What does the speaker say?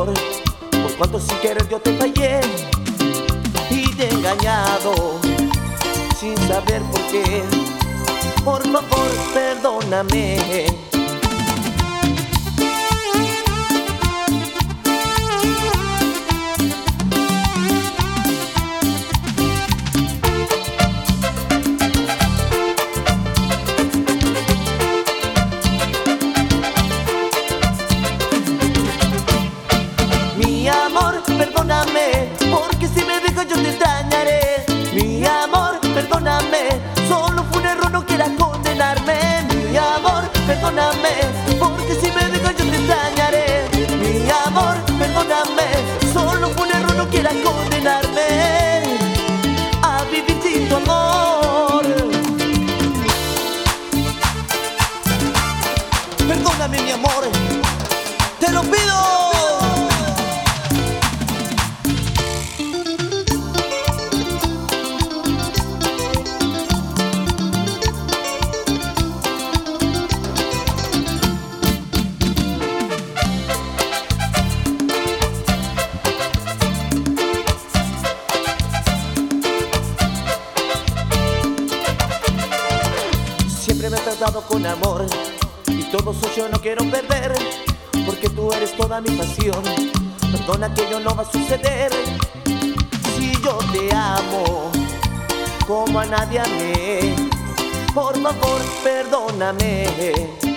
amor, por cuanto sin querer yo te fallé y te he engañado sin saber por qué. Por favor, perdóname. Mi amor, perdóname, porque si me dejas yo te extrañaré. Mi amor, perdóname, solo fue un error, no quieras condenarme. Mi amor, perdóname, porque si me dejas yo te extrañaré. Mi amor, perdóname, solo fue un error, no quieras condenarme a vivir sin tu amor. Perdóname, mi amor, te lo pido. Siempre me has tratado con amor y todo eso yo no quiero perder, porque tú eres toda mi pasión. Perdona que yo no va a suceder. Si yo te amo como a nadie amé, por favor perdóname.